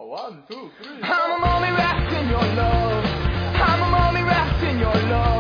1, 2, 3. I'm only wrapped in your love. I'm only wrapped in your love.